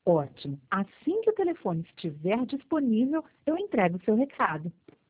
Ótimo. Assim que o telefone estiver disponível, eu entrego o seu recado.